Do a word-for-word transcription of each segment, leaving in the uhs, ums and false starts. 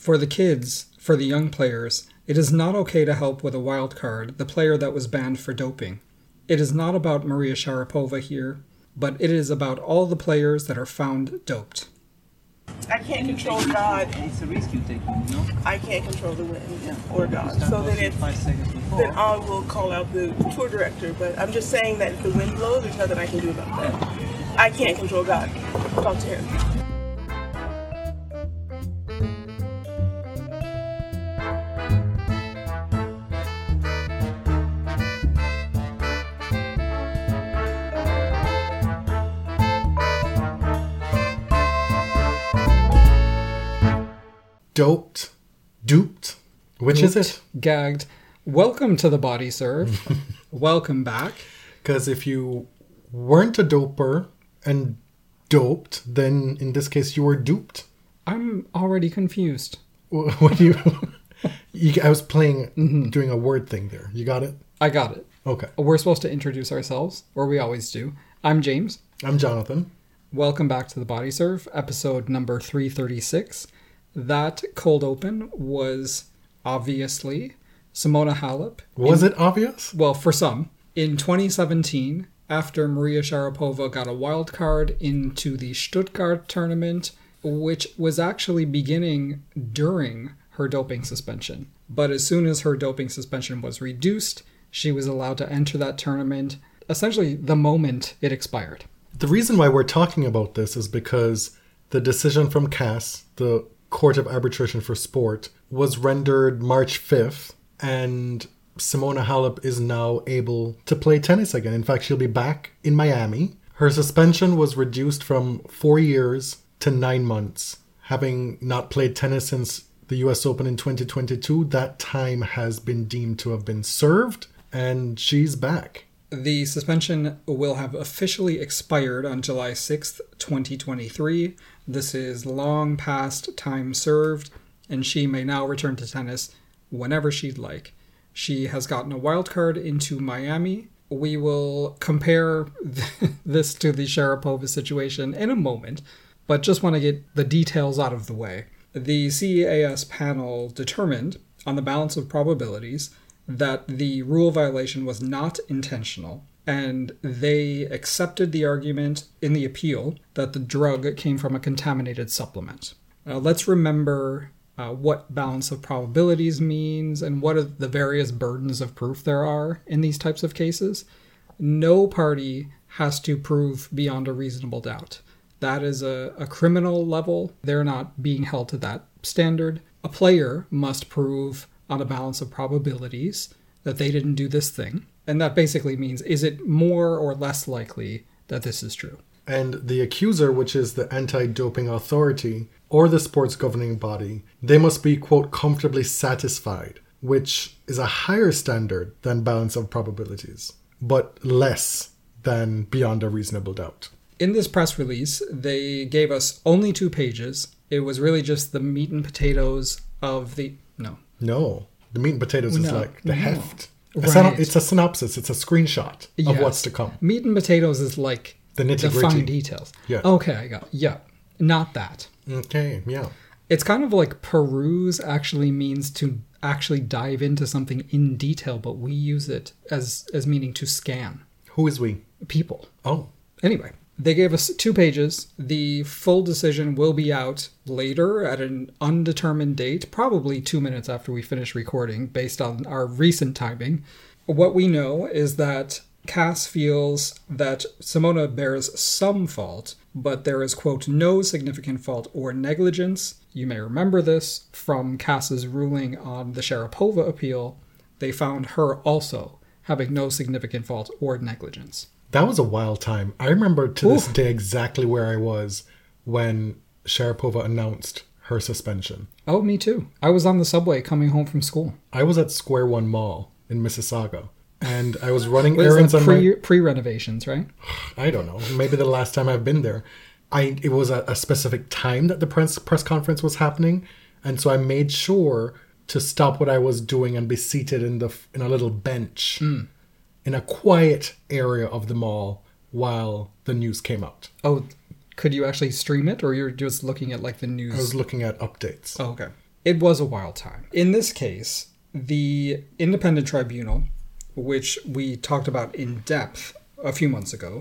For the kids, for the young players, it is not okay to help with a wild card, the player that was banned for doping. It is not about Maria Sharapova here, but it is about all the players that are found doped. I can't control God. It's a risk you take, you know? I can't control the wind Yeah. or God. So then if five seconds before. then I will call out the tour director. But I'm just saying that if the wind blows, there's nothing I can do about that. I can't control God. Talk to him. Doped, duped, which is it? Gagged. Welcome to the Body Serve. Welcome back. Because if you weren't a doper and doped, then in this case you were duped. I'm already confused. What do you? you I was playing, mm-hmm. doing a word thing there. You got it? I got it. Okay. We're supposed to introduce ourselves, or we always do. I'm James. I'm Jonathan. Welcome back to the Body Serve, episode number three thirty-six. That cold open was obviously Simona Halep. Was in, it obvious? Well, for some. In twenty seventeen, after Maria Sharapova got a wild card into the Stuttgart tournament, which was actually beginning during her doping suspension. But as soon as her doping suspension was reduced, she was allowed to enter that tournament, essentially the moment it expired. The reason why we're talking about this is because the decision from C A S, the Court of Arbitration for Sport, was rendered March fifth, and Simona Halep is now able to play tennis again. In fact, she'll be back in Miami. Her suspension was reduced from four years to nine months. Having not played tennis since the U S Open in twenty twenty-two, that time has been deemed to have been served, and she's back. The suspension will have officially expired on July sixth, twenty twenty-three. This is long past time served, and she may now return to tennis whenever she'd like. She has gotten a wild card into Miami. We will compare this to the Sharapova situation in a moment, but just want to get the details out of the way. The C E A S panel determined, on the balance of probabilities, that the rule violation was not intentional, and they accepted the argument in the appeal that the drug came from a contaminated supplement. Uh, let's remember uh, what balance of probabilities means and what are the various burdens of proof there are in these types of cases. No party has to prove beyond a reasonable doubt. That is a, a criminal level. They're not being held to that standard. A player must prove on a balance of probabilities that they didn't do this thing. And that basically means, is it more or less likely that this is true? And the accuser, which is the anti-doping authority or the sports governing body, they must be, quote, comfortably satisfied, which is a higher standard than balance of probabilities, but less than beyond a reasonable doubt. In this press release, they gave us only two pages. It was really just the meat and potatoes of the... No. No. The meat and potatoes is No, like the no. heft. Right. It's, a, it's a synopsis. It's a screenshot of Yes. what's to come. Meat and potatoes is like The the nitty-gritty. fine details. Yeah. Okay, I got Yeah, not that. Okay, yeah. It's kind of like peruse actually means to actually dive into something in detail, but we use it as, as meaning to scan Who is we? people. Oh, Anyway, they gave us two pages. The full decision will be out later at an undetermined date, probably two minutes after we finish recording, based on our recent timing. What we know is that C A S feels that Simona bears some fault, but there is, quote, no significant fault or negligence. You may remember this from CAS's ruling on the Sharapova appeal. They found her also having no significant fault or negligence. that was a wild time. I remember to this Ooh. day exactly where I was when Sharapova announced her suspension. Oh, me too. I was on the subway coming home from school. I was at Square One Mall in Mississauga, and I was running What is errands that, on pre, my... pre-renovations, right? I don't know. Maybe the last time I've been there. I It was a, a specific time that the press press conference was happening, and so I made sure to stop what I was doing and be seated in the in a little bench Mm. in a quiet area of the mall while the news came out. Oh, could you actually stream it, or you're just looking at like the news? I was looking at updates. Oh, okay. It was a wild time. In this case, the independent tribunal, which we talked about in depth a few months ago,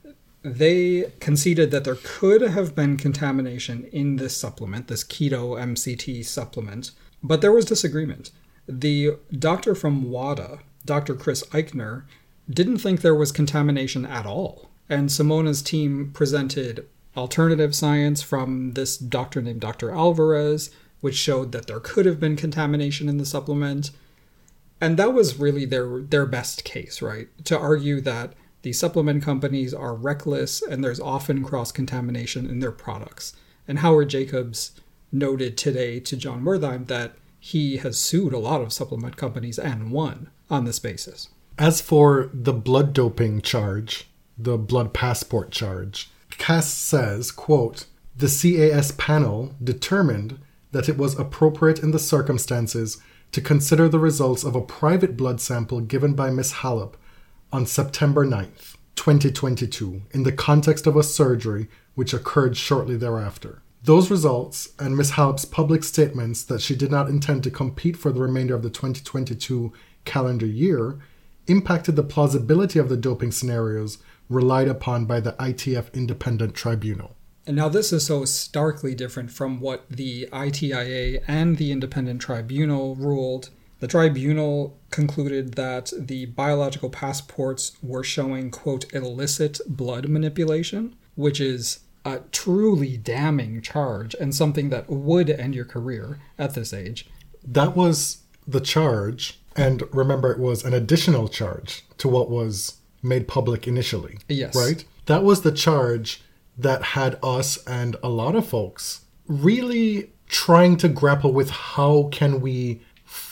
they conceded that there could have been contamination in this supplement, this keto M C T supplement, but there was disagreement. The doctor from WADA, Doctor Chris Eichner, didn't think there was contamination at all. And Simona's team presented alternative science from this doctor named Doctor Alvarez, which showed that there could have been contamination in the supplement. And that was really their their best case, right? To argue that the supplement companies are reckless and there's often cross-contamination in their products. And Howard Jacobs noted today to John Wertheim that he has sued a lot of supplement companies and won on this basis. As for the blood doping charge, the blood passport charge, Cass says, quote, "The C A S panel determined that it was appropriate in the circumstances to consider the results of a private blood sample given by Miss Hallop on September ninth, twenty twenty-two, in the context of a surgery which occurred shortly thereafter. Those results and Miss Hallop's public statements that she did not intend to compete for the remainder of the twenty twenty-two calendar year impacted the plausibility of the doping scenarios relied upon by the I T F Independent Tribunal." And now this is so starkly different from what the I T I A and the Independent Tribunal ruled. The tribunal concluded that the biological passports were showing, quote, illicit blood manipulation, which is a truly damning charge and something that would end your career at this age. That was the charge, and remember, it was an additional charge to what was made public initially. Yes. Right? That was the charge that had us and a lot of folks really trying to grapple with how can we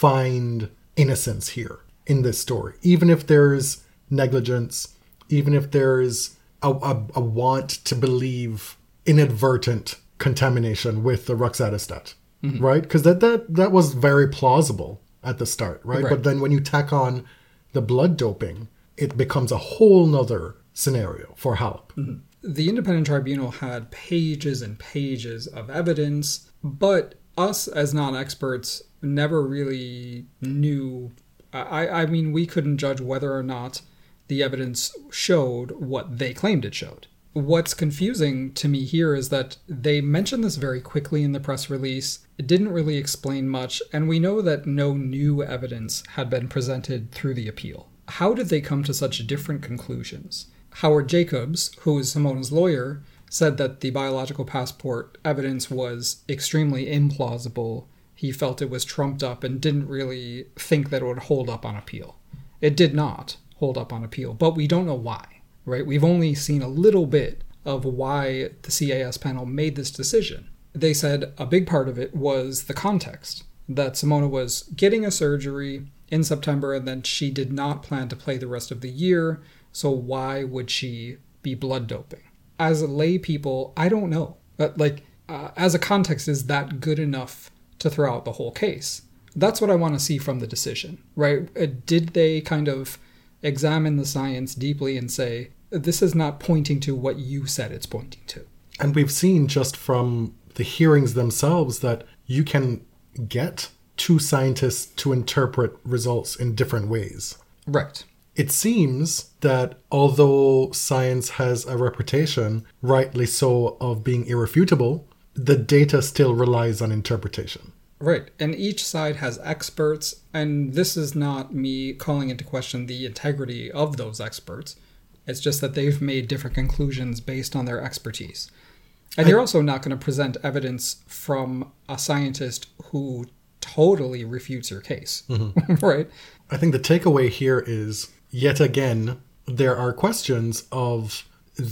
find innocence here in this story, even if there's negligence, even if there's a, a, a want to believe inadvertent contamination with the roxadustat, mm-hmm. right? Because that, that that was very plausible at the start, right? right? But then when you tack on the blood doping, it becomes a whole nother scenario for Hallop. Mm-hmm. The Independent Tribunal had pages and pages of evidence, but us as non-experts never really knew. I, I mean, we couldn't judge whether or not the evidence showed what they claimed it showed. What's confusing to me here is that they mentioned this very quickly in the press release. It didn't really explain much, and we know that no new evidence had been presented through the appeal. How did they come to such different conclusions? Howard Jacobs, who is Simona's lawyer, said that the biological passport evidence was extremely implausible. He felt it was trumped up and didn't really think that it would hold up on appeal. It did not hold up on appeal, but we don't know why, right? We've only seen a little bit of why the C A S panel made this decision. They said a big part of it was the context, that Simona was getting a surgery in September and then she did not plan to play the rest of the year, so why would she be blood doping? As lay people, I don't know. But like, uh, as a context, is that good enough to throw out the whole case? That's what I want to see from the decision, right? Uh, did they kind of examine the science deeply and say, this is not pointing to what you said it's pointing to? And we've seen just from the hearings themselves that you can get two scientists to interpret results in different ways. Right. It seems that although science has a reputation, rightly so, of being irrefutable, the data still relies on interpretation. Right. And each side has experts, and this is not me calling into question the integrity of those experts. It's just that they've made different conclusions based on their expertise. And I, you're also not going to present evidence from a scientist who totally refutes your case, mm-hmm. right? I think the takeaway here is, yet again, there are questions of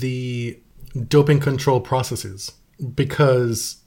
the doping control processes. Because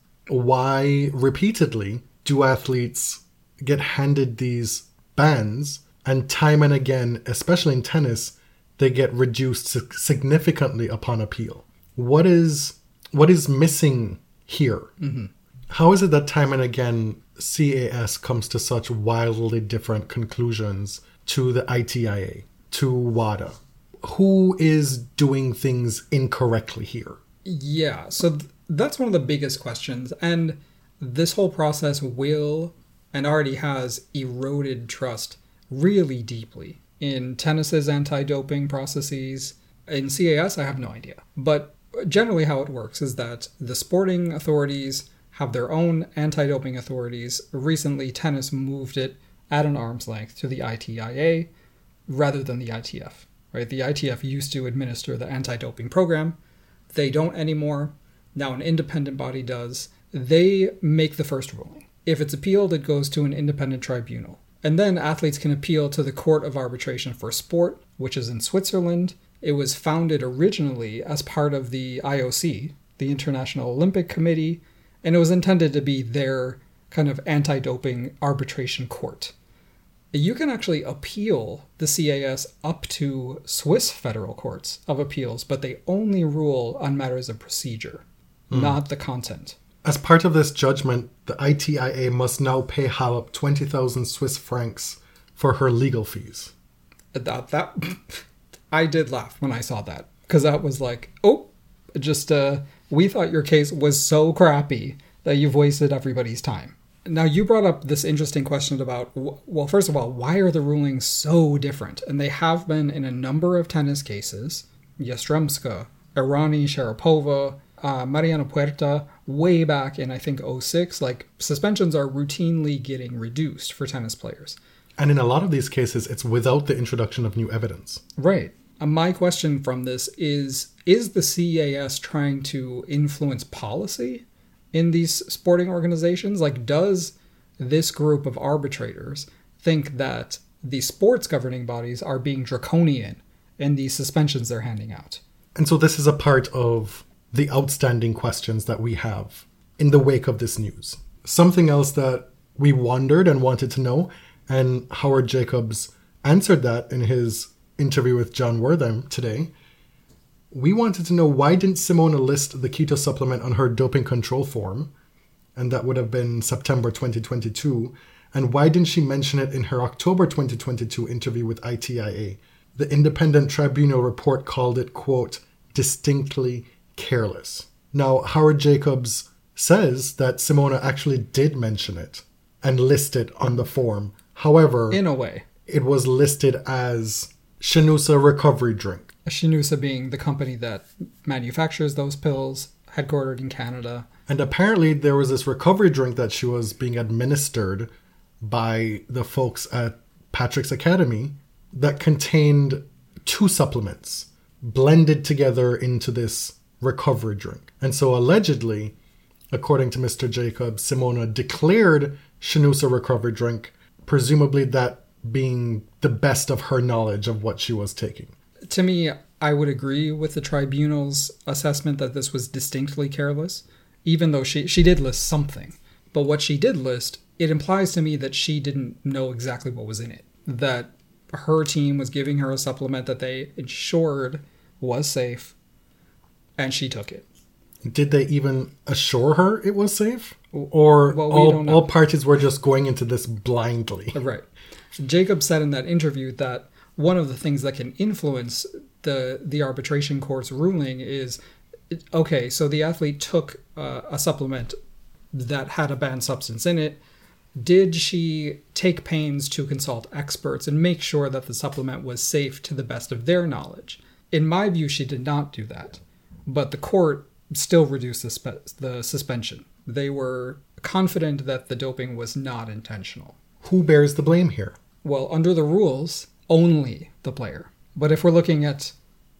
why repeatedly do athletes get handed these bans and time and again, especially in tennis, they get reduced significantly upon appeal? What is what is missing here? Mm-hmm. How is it that time and again C A S comes to such wildly different conclusions to the I T I A, to WADA? Who is doing things incorrectly here? Yeah, so th- that's one of the biggest questions. And this whole process will and already has eroded trust really deeply in tennis's anti-doping processes. In C A S, I have no idea. But generally how it works is that the sporting authorities have their own anti-doping authorities. Recently, tennis moved it at an arm's length to the I T I A rather than the I T F. Right? The I T F used to administer the anti-doping program. They don't anymore. Now an independent body does. They make the first ruling. If it's appealed, it goes to an independent tribunal. And then athletes can appeal to the Court of Arbitration for Sport, which is in Switzerland. It was founded originally as part of the I O C, the International Olympic Committee, and it was intended to be their kind of anti-doping arbitration court. You can actually appeal the C A S up to Swiss federal courts of appeals, but they only rule on matters of procedure, mm. not the content. As part of this judgment, the I T I A must now pay Halep twenty thousand Swiss francs for her legal fees. That, that I did laugh when I saw that, because that was like, oh, just uh, we thought your case was so crappy that you've wasted everybody's time. Now, you brought up this interesting question about, well, first of all, why are the rulings so different? And they have been in a number of tennis cases. Yastremska, Errani, Sharapova, uh, Mariana Puerta, way back in, I think, oh six. Like, suspensions are routinely getting reduced for tennis players. And in a lot of these cases, it's without the introduction of new evidence. Right. Uh, my question from this is, is the C A S trying to influence policy in these sporting organizations? Like, does this group of arbitrators think that the sports governing bodies are being draconian in the suspensions they're handing out? And so this is a part of the outstanding questions that we have in the wake of this news. Something else that we wondered and wanted to know, and Howard Jacobs answered that in his interview with John Wortham today. We wanted to know, why didn't Simona list the keto supplement on her doping control form? And that would have been September twenty twenty-two. And why didn't she mention it in her October twenty twenty-two interview with I T I A? The independent tribunal report called it, quote, distinctly careless. Now, Howard Jacobs says that Simona actually did mention it and list it on the form. However, in a way, it was listed as Shinusa recovery drink. Shinusa being the company that manufactures those pills, headquartered in Canada. And apparently there was this recovery drink that she was being administered by the folks at Patrick's Academy that contained two supplements blended together into this recovery drink. And so allegedly, according to Mister Jacobs, Simona declared Shinusa recovery drink, presumably that being the best of her knowledge of what she was taking. To me, I would agree with the tribunal's assessment that this was distinctly careless, even though she, she did list something. But what she did list, it implies to me that she didn't know exactly what was in it. That her team was giving her a supplement that they ensured was safe, and she took it. Did they even assure her it was safe? Or well, we all, don't know. all parties were just going into this blindly? Right. Jacob said in that interview that one of the things that can influence the the arbitration court's ruling is, okay, so the athlete took uh, a supplement that had a banned substance in it. Did she take pains to consult experts and make sure that the supplement was safe to the best of their knowledge? In my view, she did not do that. But the court still reduced the, spe- the suspension. They were confident that the doping was not intentional. Who bears the blame here? Well, under the rules, only the player. But if we're looking at,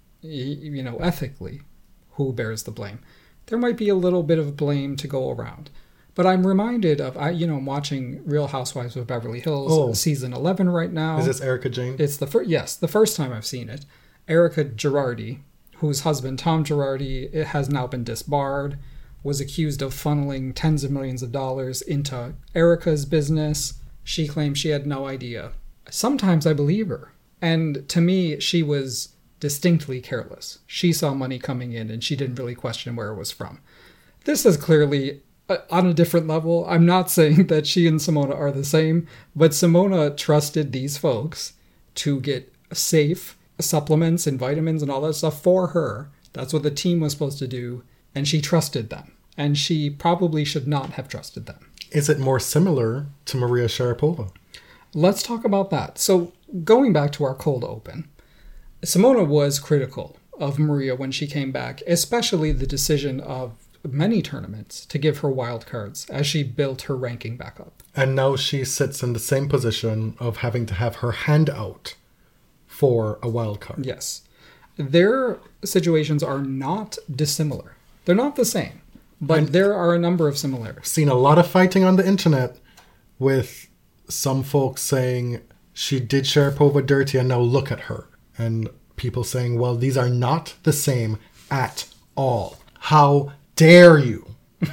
you know, ethically, who bears the blame, there might be a little bit of blame to go around. But I'm reminded of, I, you know, I'm watching Real Housewives of Beverly Hills, oh. season eleven right now. Is this Erica Jane? It's the first, yes, the first time I've seen it. Erica Girardi, whose husband Tom Girardi it has now been disbarred, was accused of funneling tens of millions of dollars into Erica's business. She claimed she had no idea. Sometimes I believe her. And to me, she was distinctly careless. She saw money coming in and she didn't really question where it was from. This is clearly uh, on a different level. I'm not saying that she and Simona are the same, but Simona trusted these folks to get safe supplements and vitamins and all that stuff for her. That's what the team was supposed to do. And she trusted them. and she probably should not have trusted them. Is it more similar to Maria Sharapova? Let's talk about that. So, going back to our cold open, Simona was critical of Maria when she came back, especially the decision of many tournaments to give her wild cards as she built her ranking back up. And now she sits in the same position of having to have her hand out for a wild card. Yes. Their situations are not dissimilar. They're not the same, but And there are a number of similarities. Seen a lot of fighting on the internet with some folks saying she did Sharapova dirty and now look at her. And people saying, well, these are not the same at all. How dare you?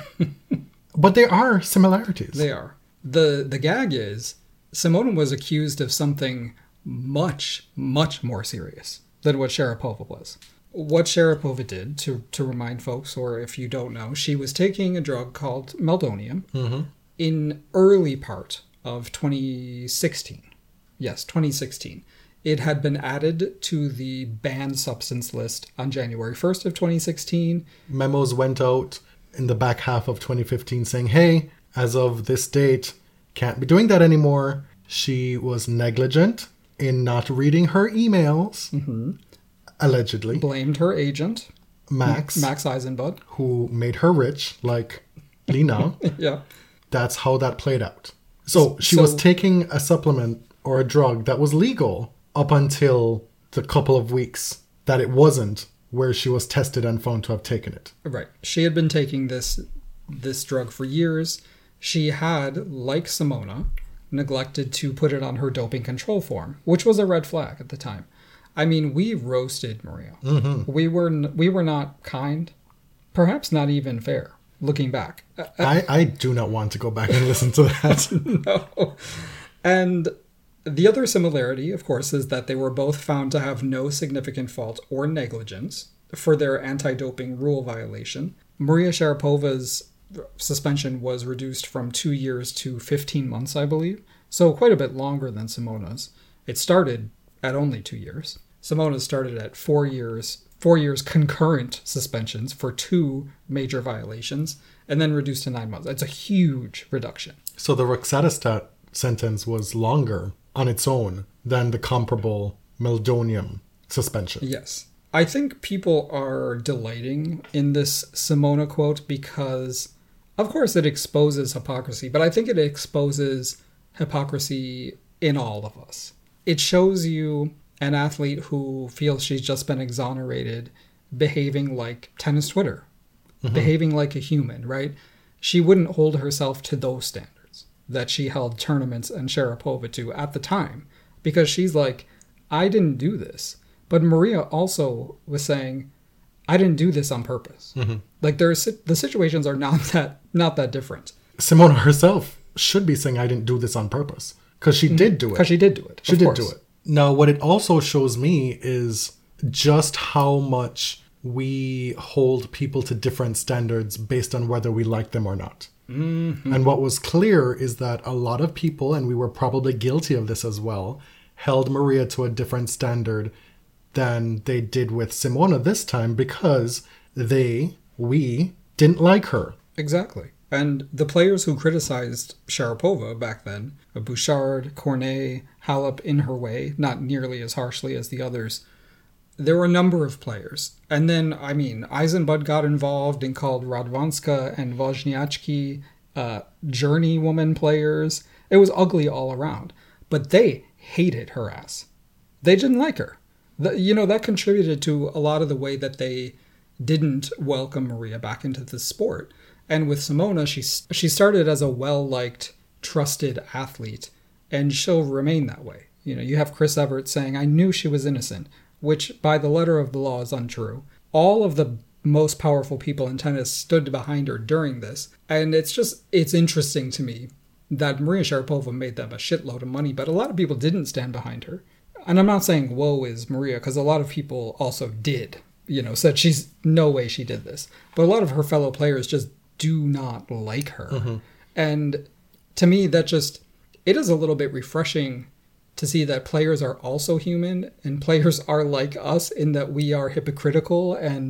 But there are similarities. They are. The the gag is Simona was accused of something much, much more serious than what Sharapova was. What Sharapova did, to, to remind folks, or if you don't know, she was taking a drug called meldonium Mm-hmm. in early part of twenty sixteen. Yes, twenty sixteen. It had been added to the banned substance list on January first of twenty sixteen. Memos went out in the back half of twenty fifteen saying, hey, as of this date, can't be doing that anymore. She was negligent in not reading her emails, Mm-hmm. allegedly. Blamed her agent, Max, Max Eisenbud. who made her rich, like Lena. Yeah. That's how that played out. So she So- was taking a supplement or a drug that was legal up until the couple of weeks that it wasn't, where she was tested and found to have taken it. Right. She had been taking this this drug for years. She had, like Simona, neglected to put it on her doping control form, which was a red flag at the time. I mean, we roasted Maria. Mm-hmm. We were n- we were not kind, perhaps not even fair. Looking back, Uh, I, I do not want to go back and listen to that. no. And the other similarity, of course, is that they were both found to have no significant fault or negligence for their anti-doping rule violation. Maria Sharapova's suspension was reduced from two years to fifteen months, I believe. So quite a bit longer than Simona's. It started at only two years. Simona started at four years, four years concurrent suspensions for two major violations, and then reduced to nine months. It's a huge reduction. So the Roxadistat sentence was longer on its own than the comparable meldonium suspension. Yes. I think people are delighting in this Simona quote because, of course, it exposes hypocrisy, but I think it exposes hypocrisy in all of us. It shows you an athlete who feels she's just been exonerated behaving like tennis Twitter, Mm-hmm. behaving like a human, right? She wouldn't hold herself to those standards that she held tournaments and Sharapova to at the time because she's like, I didn't do this. But Maria also was saying, I didn't do this on purpose. Mm-hmm. Like there's the situations are not that not that different. Simona herself should be saying, I didn't do this on purpose. Because she did do it. Because she did do it. She of did course. do it. Now, what it also shows me is just how much we hold people to different standards based on whether we like them or not. Mm-hmm. And what was clear is that a lot of people, and we were probably guilty of this as well, held Maria to a different standard than they did with Simona this time because they, we, didn't like her. Exactly. And the players who criticized Sharapova back then, Bouchard, Cornet, Halep in her way, not nearly as harshly as the others, there were a number of players. And then, I mean, Eisenbud got involved and called Radwanska and Wozniacki uh, journeywoman players. It was ugly all around. But they hated her ass. They didn't like her. The, you know, that contributed to a lot of the way that they didn't welcome Maria back into the sport. And with Simona, she, she started as a well-liked, trusted athlete, and she'll remain that way. You know, you have Chris Evert saying, I knew she was innocent, which by the letter of the law is untrue. All of the most powerful people in tennis stood behind her during this. And it's just, it's interesting to me that Maria Sharapova made them a shitload of money, but a lot of people didn't stand behind her. And I'm not saying woe is Maria, because a lot of people also did, you know, said she's no way she did this. But a lot of her fellow players just do not like her. Mm-hmm. And to me, that just, it is a little bit refreshing to see that players are also human and players are like us in that we are hypocritical and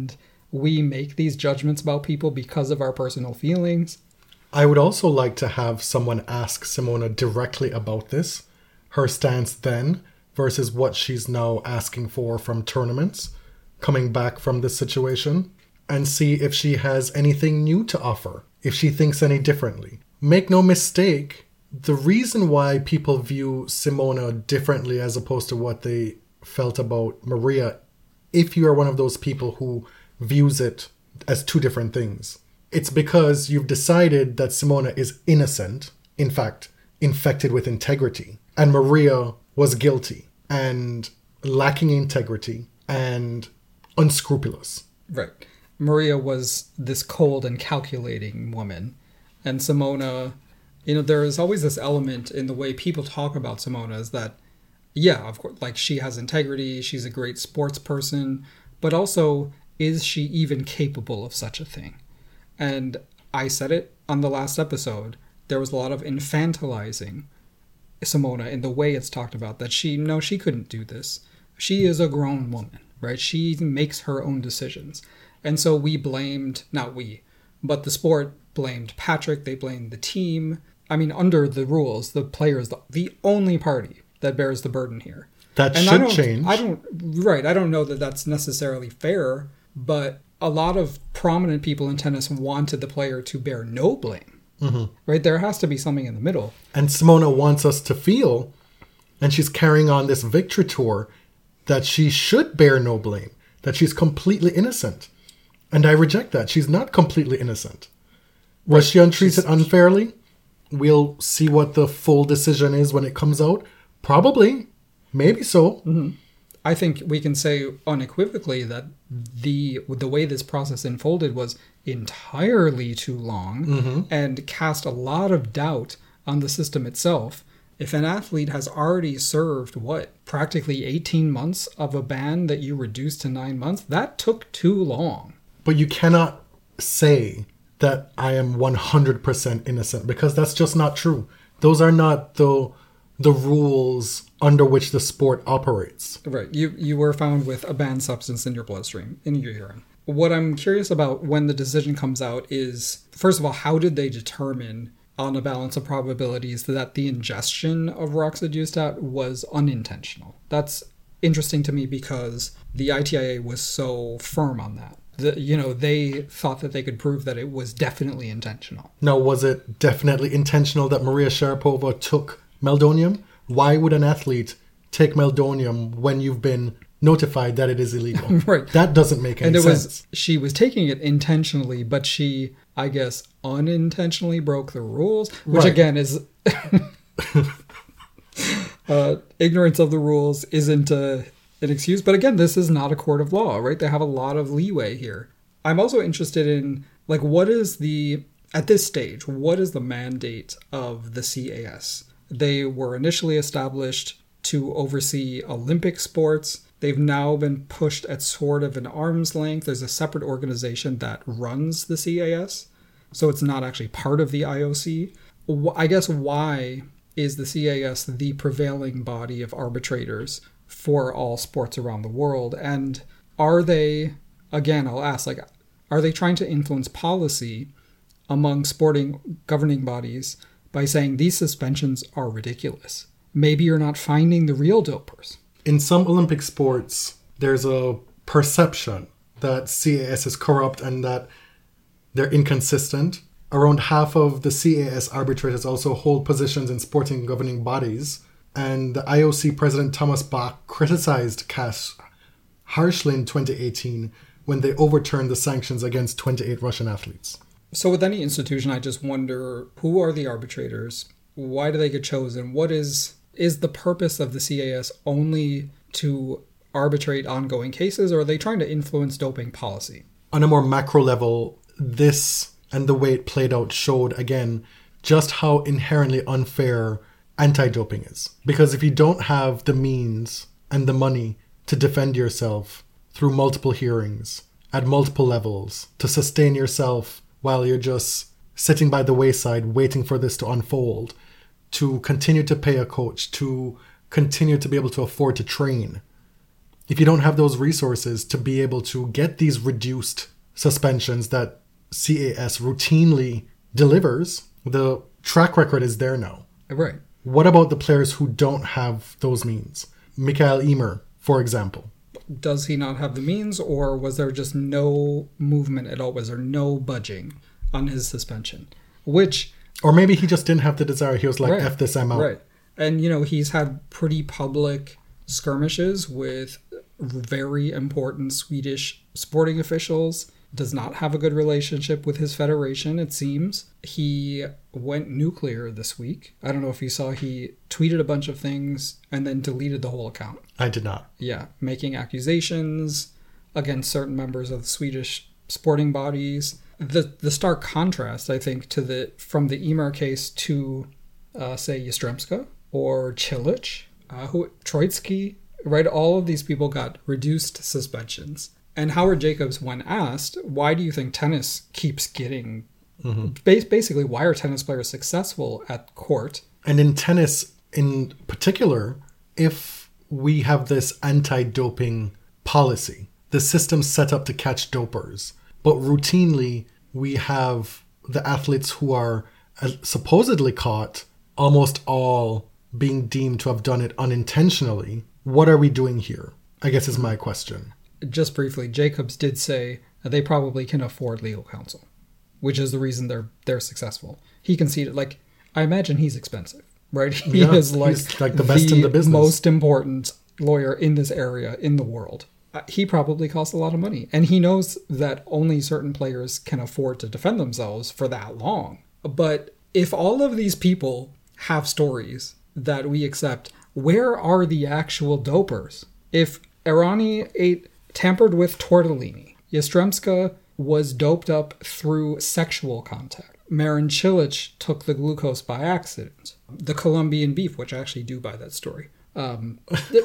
we make these judgments about people because of our personal feelings. I would also like to have someone ask Simona directly about this, her stance then versus what she's now asking for from tournaments, coming back from this situation, and see if she has anything new to offer, if she thinks any differently. Make no mistake, the reason why people view Simona differently as opposed to what they felt about Maria, if you are one of those people who views it as two different things, it's because you've decided that Simona is innocent, in fact, infected with integrity, and Maria was guilty and lacking integrity and unscrupulous. Right. Maria was this cold and calculating woman, and Simona, you know, there is always this element in the way people talk about Simona is that, yeah, of course, like she has integrity, she's a great sports person, but also, is she even capable of such a thing? And I said it on the last episode, there was a lot of infantilizing Simona in the way it's talked about, that she, no, she couldn't do this. She is a grown woman, right? She makes her own decisions. And so we blamed, not we, but the sport blamed Patrick, they blamed the team. I mean, under the rules, the player is the, the only party that bears the burden here. That and should I don't, change. I don't, right, I don't know that that's necessarily fair, but a lot of prominent people in tennis wanted the player to bear no blame. Mm-hmm. Right? There has to be something in the middle. And Simona wants us to feel, and she's carrying on this victory tour, that she should bear no blame, that she's completely innocent. And I reject that. She's not completely innocent. Was right. she untreated she's, unfairly? We'll see what the full decision is when it comes out. Probably. Maybe so. Mm-hmm. I think we can say unequivocally that the the way this process unfolded was entirely too long mm-hmm. and cast a lot of doubt on the system itself. If an athlete has already served, what, practically eighteen months of a ban that you reduced to nine months, that took too long. But you cannot say that I am one hundred percent innocent, because that's just not true. Those are not the the rules under which the sport operates. Right. You you were found with a banned substance in your bloodstream, in your urine. What I'm curious about when the decision comes out is, first of all, how did they determine on a balance of probabilities that the ingestion of roxadustat was unintentional? That's interesting to me because the I T I A was so firm on that. The, you know, they thought that they could prove that it was definitely intentional. Now, was it definitely intentional that Maria Sharapova took meldonium? Why would an athlete take meldonium when you've been notified that it is illegal? Right. That doesn't make any and it sense. Was, she was taking it intentionally, but she, I guess, unintentionally broke the rules, which right. again is... uh, ignorance of the rules isn't a, an excuse, but again, this is not a court of law, right? They have a lot of leeway here. I'm also interested in, like, what is the... At this stage, what is the mandate of the C A S? They were initially established to oversee Olympic sports. They've now been pushed at sort of an arm's length. There's a separate organization that runs the C A S, so it's not actually part of the I O C. I guess why is the C A S the prevailing body of arbitrators for all sports around the world? And are they, again, I'll ask, like, are they trying to influence policy among sporting governing bodies by saying these suspensions are ridiculous? Maybe you're not finding the real dopers. In some Olympic sports, there's a perception that C A S is corrupt and that they're inconsistent. Around half of the C A S arbitrators also hold positions in sporting governing bodies. And the I O C president Thomas Bach criticized C A S harshly in twenty eighteen when they overturned the sanctions against twenty-eight Russian athletes. So with any institution, I just wonder, who are the arbitrators? Why do they get chosen? What is is the purpose of the C A S only to arbitrate ongoing cases, or are they trying to influence doping policy? On a more macro level, this and the way it played out showed, again, just how inherently unfair anti-doping is. Because if you don't have the means and the money to defend yourself through multiple hearings at multiple levels, to sustain yourself while you're just sitting by the wayside waiting for this to unfold, to continue to pay a coach, to continue to be able to afford to train. If you don't have those resources to be able to get these reduced suspensions that C A S routinely delivers. The track record is there now. Right. What about the players who don't have those means? Mikael Ymer, for example. Does he not have the means, or was there just no movement at all? Was there no budging on his suspension? Which... Or maybe he just didn't have the desire. He was like, right, F this, I'm out. Right. And, you know, he's had pretty public skirmishes with very important Swedish sporting officials. Does not have a good relationship with his federation, it seems. He went nuclear this week. I don't know if you saw, he tweeted a bunch of things and then deleted the whole account. I did not. Yeah, making accusations against certain members of the Swedish sporting bodies. The the stark contrast, I think, to the from the Ymer case to, uh, say, Jastrzębska or Cilic, uh, who Troitsky, right? All of these people got reduced suspensions. And Howard Jacobs, when asked, why do you think tennis keeps getting... Mm-hmm. Basically, why are tennis players successful at court? And in tennis in particular, if we have this anti-doping policy, the system's set up to catch dopers, but routinely we have the athletes who are supposedly caught, almost all being deemed to have done it unintentionally. What are we doing here? I guess is my question. Just briefly, Jacobs did say they probably can afford legal counsel, which is the reason they're they're successful. He conceded, like, I imagine he's expensive, right? He yeah, is like, he's like the best in the business, most important lawyer in this area in the world. Uh, he probably costs a lot of money, and he knows that only certain players can afford to defend themselves for that long. But if all of these people have stories that we accept, where are the actual dopers? If Errani ate tampered with tortellini, Jastrzębska was doped up through sexual contact, Marin Cilic took the glucose by accident, the Colombian beef, which I actually do buy that story. Um,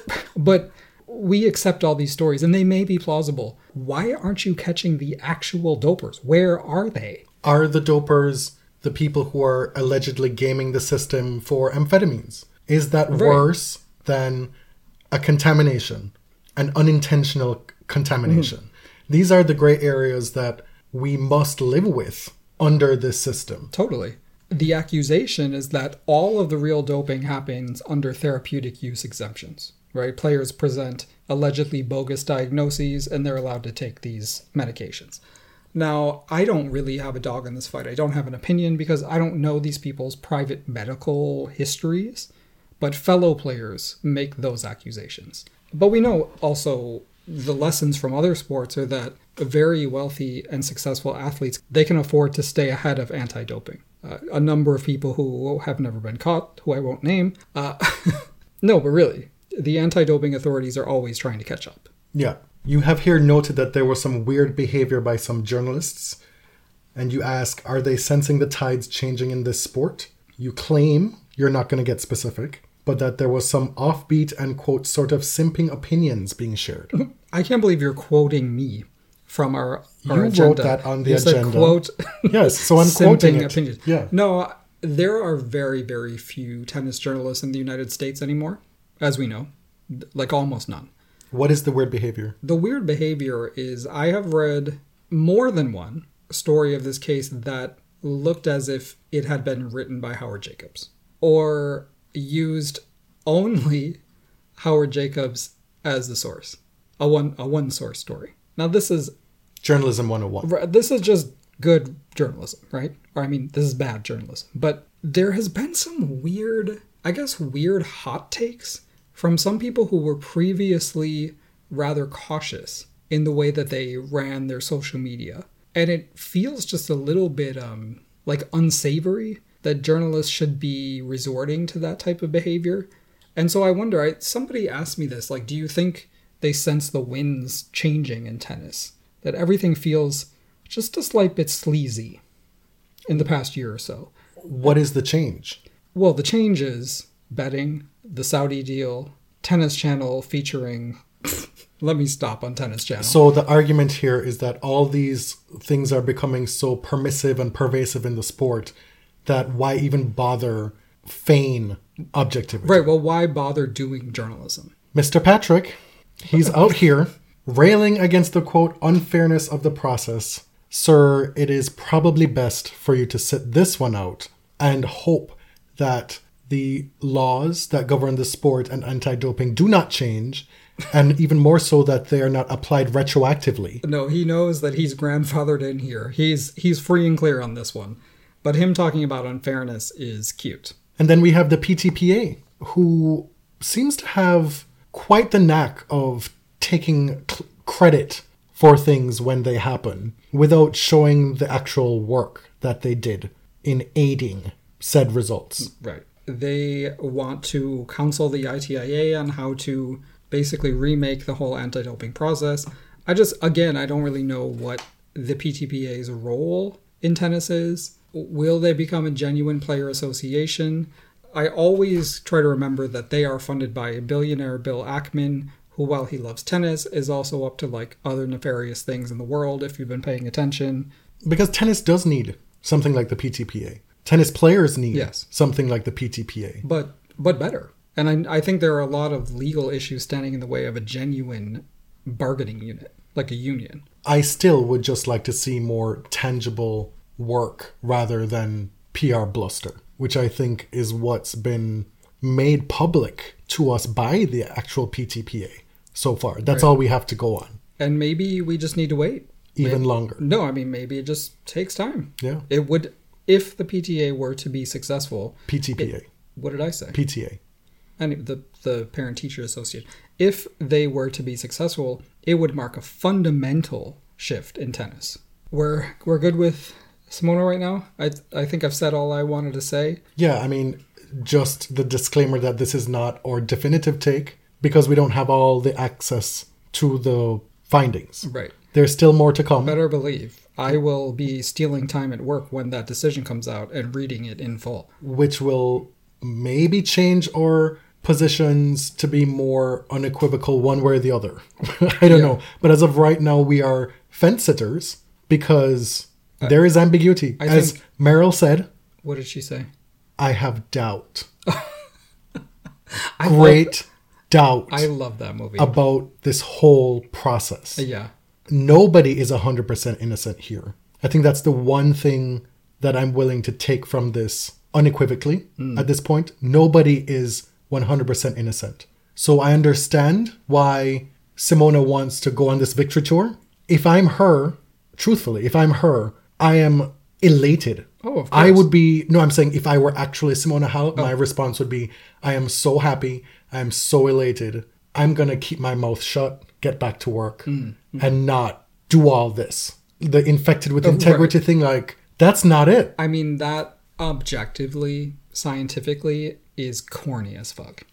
but we accept all these stories, and they may be plausible. Why aren't you catching the actual dopers? Where are they? Are the dopers the people who are allegedly gaming the system for amphetamines? Is that right. worse than a contamination, an unintentional contamination? Mm-hmm. These are the gray areas that we must live with under this system. Totally. The accusation is that all of the real doping happens under therapeutic use exemptions, right? Players present allegedly bogus diagnoses and they're allowed to take these medications. Now, I don't really have a dog in this fight. I don't have an opinion because I don't know these people's private medical histories, but fellow players make those accusations. But we know also the lessons from other sports are that very wealthy and successful athletes, they can afford to stay ahead of anti-doping. Uh, a number of people who have never been caught, who I won't name. Uh, no, but really, the anti-doping authorities are always trying to catch up. Yeah. You have here noted that there was some weird behavior by some journalists. And you ask, are they sensing the tides changing in this sport? You claim, you're not going to get specific, but that there was some offbeat and, quote, sort of simping opinions being shared. I can't believe you're quoting me from our, our you agenda. You wrote that on the you agenda. Said, quote, yes, so I'm quoting it. Opinions. Yeah. No, there are very, very few tennis journalists in the United States anymore, as we know. Like almost none. What is the weird behavior? The weird behavior is I have read more than one story of this case that looked as if it had been written by Howard Jacobs or used only Howard Jacobs as the source, a one a one source story. Now this is journalism one oh one. This is just good journalism, right? Or I mean, this is bad journalism. But there has been some weird, I guess, weird hot takes from some people who were previously rather cautious in the way that they ran their social media. And it feels just a little bit um, like unsavory that journalists should be resorting to that type of behavior. And so I wonder, I, somebody asked me this, like, do you think they sense the winds changing in tennis? That everything feels just a slight bit sleazy in the past year or so. What is the change? Well, the change is betting, the Saudi deal, Tennis Channel featuring... Let me stop on Tennis Channel. So the argument here is that all these things are becoming so permissive and pervasive in the sport that why even bother feign objectivity? Right, well, why bother doing journalism? Mister Patrick, he's out here Railing against the quote unfairness of the process, sir, it is probably best for you to sit this one out and hope that the laws that govern the sport and anti-doping do not change, and even more so that they are not applied retroactively. No, he knows that he's grandfathered in here. He's he's free and clear on this one. But him talking about unfairness is cute. And then we have the P T P A, who seems to have quite the knack of taking cl- credit for things when they happen without showing the actual work that they did in aiding said results. Right. They want to counsel the I T I A on how to basically remake the whole anti-doping process. I just, again, I don't really know what the P T P A's role in tennis is. Will they become a genuine player association? I always try to remember that they are funded by billionaire Bill Ackman, who, while he loves tennis, is also up to like other nefarious things in the world, if you've been paying attention. Because tennis does need something like the P T P A. Tennis players need yes. something like the P T P A. But but better. And I, I think there are a lot of legal issues standing in the way of a genuine bargaining unit, like a union. I still would just like to see more tangible work rather than P R bluster, which I think is what's been made public to us by the actual P T P A so far. That's right. All we have to go on. And maybe we just need to wait. Even maybe, longer. No, I mean, maybe it just takes time. Yeah. It would, if the P T A were to be successful. P T P A. It, what did I say? P T A. And the, the Parent Teacher Association. If they were to be successful, it would mark a fundamental shift in tennis. We're, we're good with Simona right now. I I think I've said all I wanted to say. Yeah, I mean, just the disclaimer that this is not our definitive take because we don't have all the access to the findings. Right. There's still more to come. Better believe I will be stealing time at work when that decision comes out and reading it in full. Which will maybe change our positions to be more unequivocal one way or the other. I don't yeah. know. But as of right now, we are fence sitters because uh, there is ambiguity. I as think, Meryl said. What did she say? I have doubt. I Great love, doubt. I love that movie. About this whole process. Yeah. Nobody is one hundred percent innocent here. I think that's the one thing that I'm willing to take from this unequivocally mm. at this point. Nobody is one hundred percent innocent. So I understand why Simona wants to go on this victory tour. If I'm her, truthfully, if I'm her, I am elated. Oh, of course. I would be, no, I'm saying if I were actually Simona Halep, oh. my response would be, I am so happy. I am so elated. I'm going to keep my mouth shut, get back to work, mm. Mm. and not do all this. The infected with integrity right. thing, like, that's not it. I mean, that objectively, scientifically, is corny as fuck.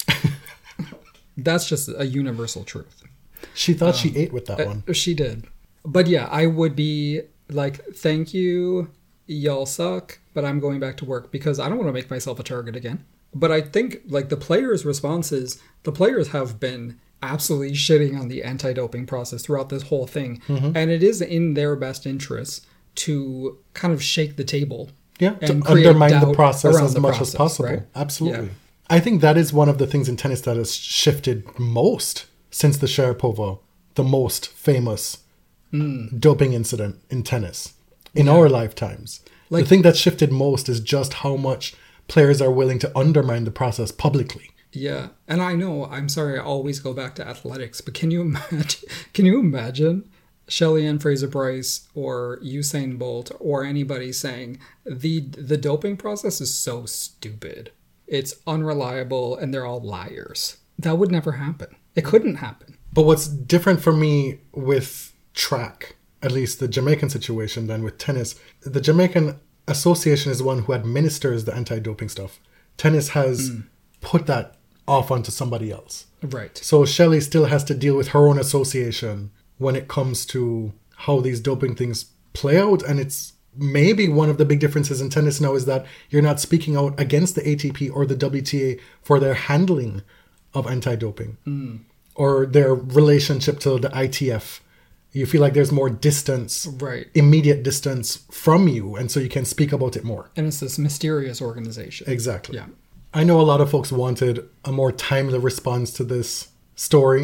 That's just a universal truth. She thought um, she ate with that uh, one. She did. But yeah, I would be like, thank you, y'all suck, but I'm going back to work because I don't want to make myself a target again. But I think like the players' responses, the players have been absolutely shitting on the anti-doping process throughout this whole thing. Mm-hmm. And it is in their best interest to kind of shake the table. Yeah, to undermine the process as much process, as possible. Right? Absolutely. Yeah. I think that is one of the things in tennis that has shifted most since the Sharapova, the most famous mm. doping incident in tennis in yeah. our lifetimes. Like, the thing that shifted most is just how much players are willing to undermine the process publicly. Yeah, and I know, I'm sorry, I always go back to athletics, but can you imagine, can you imagine Shelly-Ann Fraser-Pryce or Usain Bolt or anybody saying the the doping process is so stupid, it's unreliable, and they're all liars? That would never happen. It couldn't happen. But what's different for me with track, at least the Jamaican situation, than with tennis, the Jamaican Association is the one who administers the anti-doping stuff. Tennis has mm. put that off onto somebody else. Right. So Shelly still has to deal with her own association when it comes to how these doping things play out. And it's maybe one of the big differences in tennis now is that you're not speaking out against the A T P or the W T A for their handling of anti-doping mm. or their relationship to the I T F. You feel like there's more distance, right? Immediate distance from you, and so you can speak about it more. And it's this mysterious organization. Exactly. Yeah. I know a lot of folks wanted a more timely response to this story.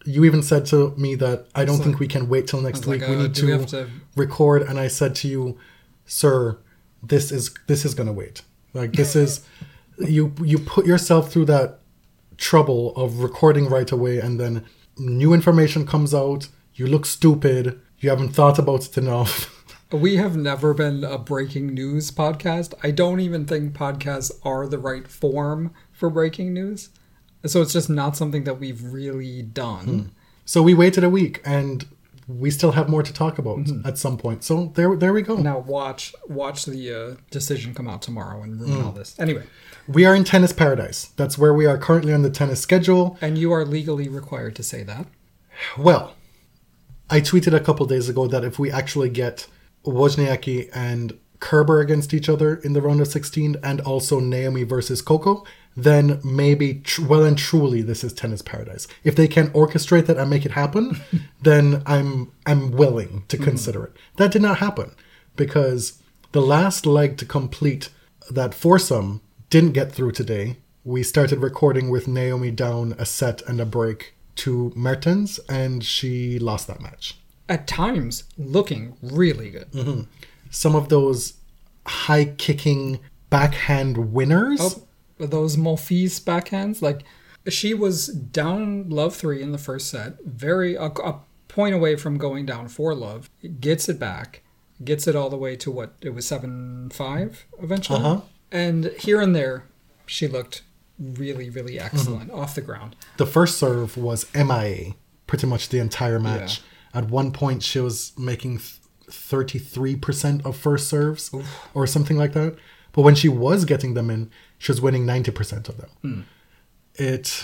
you even said to me that I don't So- think we can wait till I next was week. like, we uh, need do to, we have to record. And I said to you, sir, this is this is gonna wait. Like this is you you put yourself through that trouble of recording right away, and then new information comes out. You look stupid. You haven't thought about it enough. We have never been a breaking news podcast. I don't even think podcasts are the right form for breaking news. So it's just not something that we've really done. So we waited a week, and we still have more to talk about at some point. So there, there we go. Now watch watch the uh, decision come out tomorrow and ruin all this. Anyway, We are in tennis paradise. That's where we are currently on the tennis schedule. and you are legally required to say that. Well, I tweeted a couple days ago that if we actually get Wozniacki and Kerber against each other in the round of sixteen, and also Naomi versus Coco, then maybe tr- well and truly this is tennis paradise. If they can orchestrate that and make it happen, then I'm I'm willing to consider it. That did not happen because the last leg to complete that foursome didn't get through today. We started recording with Naomi down a set and a break to Mertens, and she lost that match. At times, looking really good. Some of those high kicking backhand winners. Oh, those Monfils backhands. Like, she was down love three in the first set, very a, a point away from going down four love. Gets it back, gets it all the way to what it was seven five eventually. Uh-huh. And here and there, she looked really, really excellent off the ground. The first serve was M I A pretty much the entire match. At one point, she was making thirty-three percent of first serves or something like that. But when she was getting them in, she was winning ninety percent of them. Hmm. It...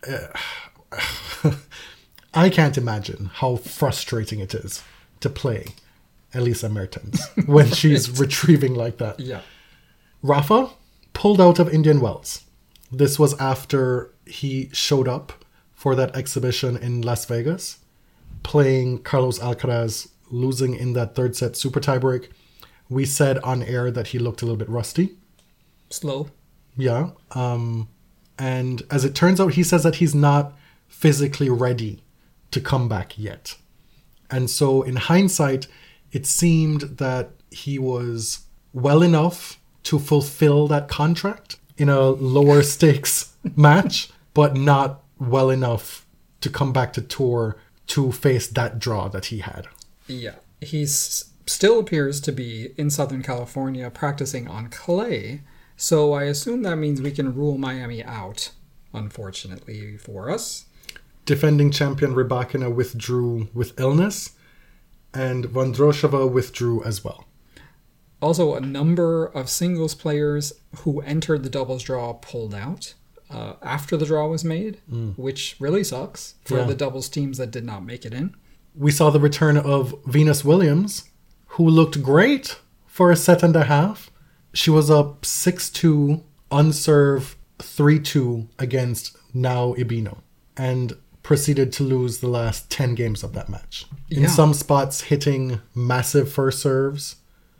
Uh, I can't imagine how frustrating it is to play Elisa Mertens when she's retrieving like that. Yeah. Rafa pulled out of Indian Wells. This was after he showed up for that exhibition in Las Vegas, playing Carlos Alcaraz, losing in that third set super tiebreak. We said on air that he looked a little bit rusty. Slow. Yeah. Um, and as it turns out, he says that he's not physically ready to come back yet. And so in hindsight, it seemed that he was well enough to fulfill that contract in a lower stakes match, but not well enough to come back to tour to face that draw that he had. Yeah. He's still appears to be in Southern California practicing on clay. So I assume that means we can rule Miami out, unfortunately for us. Defending champion Rybakina withdrew with illness, and Vondroshova withdrew as well. Also, a number of singles players who entered the doubles draw pulled out uh, after the draw was made, which really sucks for Yeah. the doubles teams that did not make it in. We saw the return of Venus Williams, who looked great for a set and a half. She was up six two, unserved three two against Nao Ibino, and proceeded to lose the last ten games of that match. In Yeah. some spots, hitting massive first serves,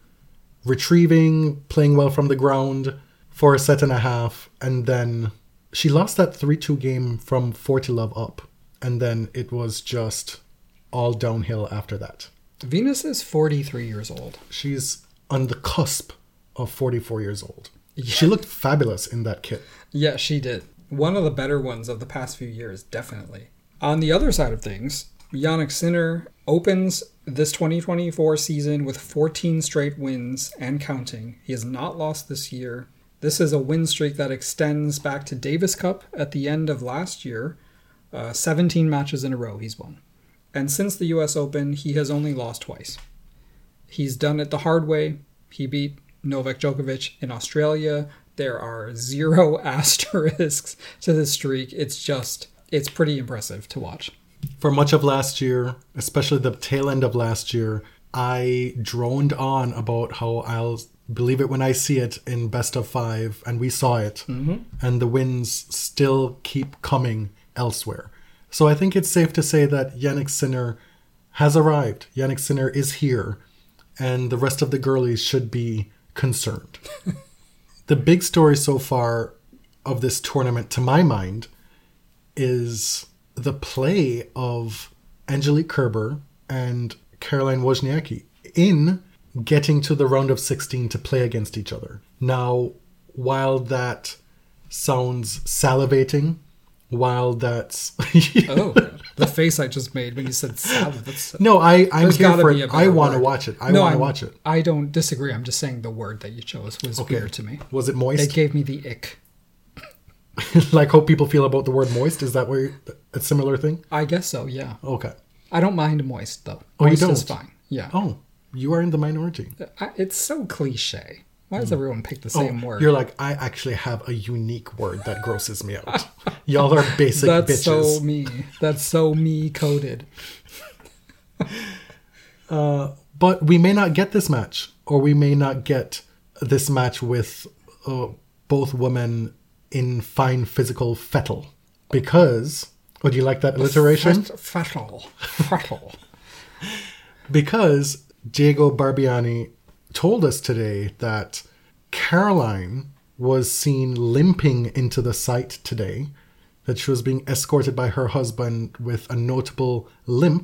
retrieving, playing well from the ground for a set and a half, and then she lost that three two game from forty love up, and then it was just all downhill after that. Venus is forty-three years old. She's on the cusp of forty-four years old. She looked fabulous in that kit. Yeah, she did. One of the better ones of the past few years, definitely. On the other side of things, Jannik Sinner opens this twenty twenty-four season with fourteen straight wins and counting. He has not lost this year. This is a win streak that extends back to Davis Cup at the end of last year. Uh, seventeen matches in a row he's won. And since the U S Open, he has only lost twice. He's done it the hard way. He beat Novak Djokovic in Australia. There are zero asterisks to this streak. It's just, it's pretty impressive to watch. For much of last year, especially the tail end of last year, I droned on about how I'll believe it when I see it in best of five, and we saw it. Mm-hmm. And the wins still keep coming elsewhere. So I think it's safe to say that Jannik Sinner has arrived. Jannik Sinner is here, and the rest of the girlies should be concerned. The big story so far of this tournament, to my mind, is the play of Angelique Kerber and Caroline Wozniacki in getting to the round of sixteen to play against each other. Now, while that sounds salivating, while that's... Oh, the face I just made when you said salad. That's, no, I, I'm there's here gotta for be a it. I better want to word. watch it. I No, want to I'm- watch it. I don't disagree. I'm just saying the word that you chose was Okay. weird to me. Was it moist? It gave me the ick. Like how people feel about the word moist? Is that where a similar thing? I guess so, yeah. Okay. I don't mind moist, though. Oh, you Moist is don't? fine. Yeah. Oh, you are in the minority. I, it's so cliche. Why does everyone pick the same oh, word? You're like, I actually have a unique word that grosses me out. Y'all are basic That's bitches. so me. That's so me coded. But we may not get this match, or we may not get this match with uh, both women in fine physical fettle. Because, would you like that alliteration? Fet- Fettle. Fettle. Because Diego Barbiani told us today that Caroline was seen limping into the site today, that she was being escorted by her husband with a notable limp,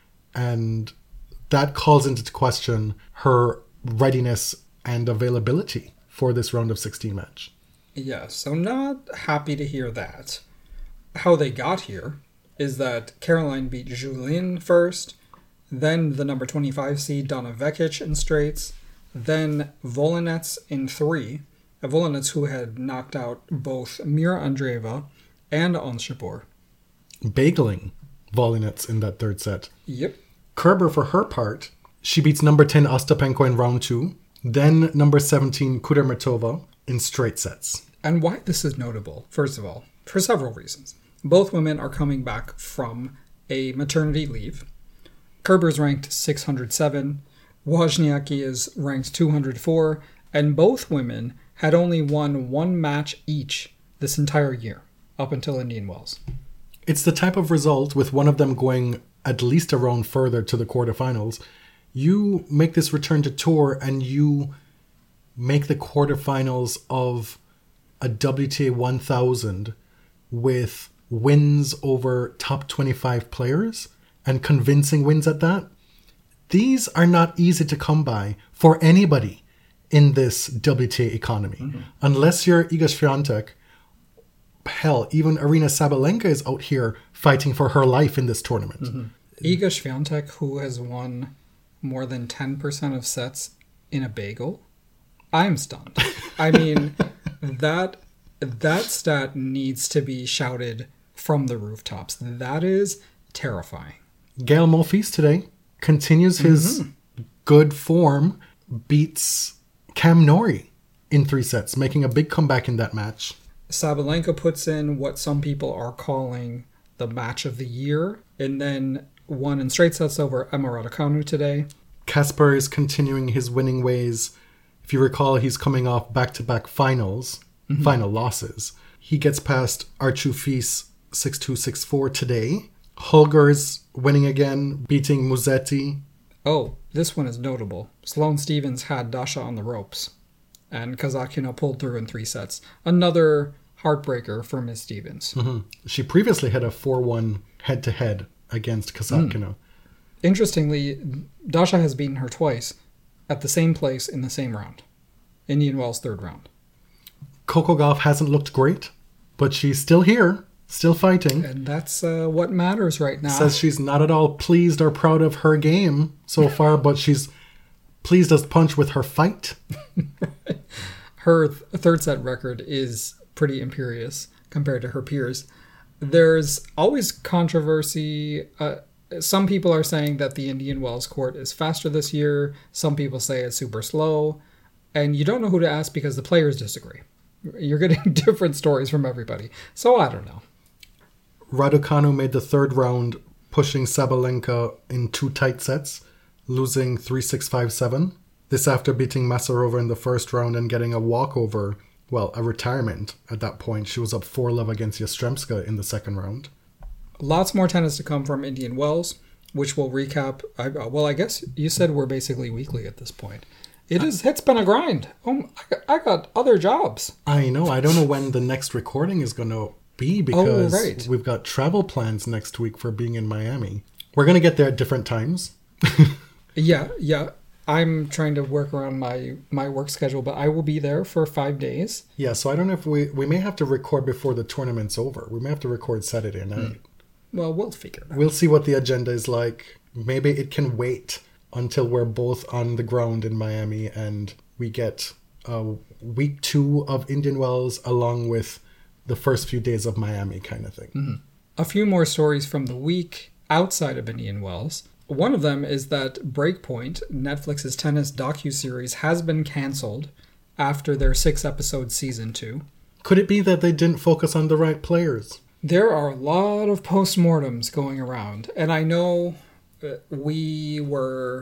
and that calls into question her readiness and availability for this round of sixteen match. Yeah, so not happy to hear that. How they got here is that Caroline beat Julien first, then the number twenty-five seed Donna Vekic in straights, then Volinets in three, a Volinets who had knocked out both Mira Andreeva and Ons Jabeur. Bageling Volinets in that third set. Yep. Kerber, for her part, she beats number ten Ostapenko in round two, then number seventeen Kudermetova in straight sets. And why this is notable, first of all, for several reasons. Both women are coming back from a maternity leave. Kerber's ranked six hundred seven, Wozniacki is ranked two hundred four, and both women had only won one match each this entire year, up until Indian Wells. It's the type of result, with one of them going at least a round further to the quarterfinals, you make this return to tour and you make the quarterfinals of a W T A one thousand with wins over top twenty-five players and convincing wins at that. These are not easy to come by for anybody in this W T A economy. Mm-hmm. Unless you're Iga Swiatek, hell, even Arina Sabalenka is out here fighting for her life in this tournament. Mm-hmm. Iga Swiatek, who has won more than ten percent of sets in a bagel, I'm stunned. I mean, that that stat needs to be shouted from the rooftops. That is terrifying. Gael Monfils today continues his mm-hmm. good form, beats Cam Norrie in three sets, making a big comeback in that match. Sabalenka puts in what some people are calling the match of the year, and then won in straight sets over Emma Raducanu today. Casper is continuing his winning ways. If you recall, he's coming off back-to-back finals, mm-hmm. final losses. He gets past Archie Fils six two, six four today. Holger's winning again, beating Musetti. Oh, this one is notable. Sloane Stephens had Dasha on the ropes, and Kazakina pulled through in three sets. Another heartbreaker for Miss Stephens. Mm-hmm. She previously had a four one head-to-head against Kazakina. Mm. Interestingly, Dasha has beaten her twice at the same place in the same round. Indian Wells' third round. Coco Gauff hasn't looked great, but she's still here, still fighting. And that's uh, what matters right now. Says she's not at all pleased or proud of her game so far, but she's pleased as punch with her fight. Her th- third set record is pretty imperious compared to her peers. There's always controversy. Uh, some people are saying that the Indian Wells court is faster this year. Some people say it's super slow. And you don't know who to ask because the players disagree. You're getting different stories from everybody. So I don't know. Raducanu made the third round, pushing Sabalenka in two tight sets, losing three six, five seven. This after beating Masarova in the first round and getting a walkover, well, a retirement at that point. She was up four love against Yastremska in the second round. Lots more tennis to come from Indian Wells, which we'll recap. I, well, I guess you said we're basically weekly at this point. It is. It's been a grind. Oh, I got, I got other jobs. I know. I don't know when the next recording is going to be because Oh, right. we've got travel plans next week for being in Miami. We're going to get there at different times. Yeah, yeah. I'm trying to work around my my work schedule, but I will be there for five days. Yeah, so I don't know if we... We may have to record before the tournament's over. We may have to record Saturday night. Well, we'll figure it out. We'll see what the agenda is like. Maybe it can wait until we're both on the ground in Miami and we get uh, week two of Indian Wells along with the first few days of Miami kind of thing. Mm-hmm. A few more stories from the week outside of Indian Wells. One of them is that Breakpoint, Netflix's tennis docuseries, has been canceled after their six-episode season two. Could it be that they didn't focus on the right players? There are a lot of postmortems going around, and I know uh, we were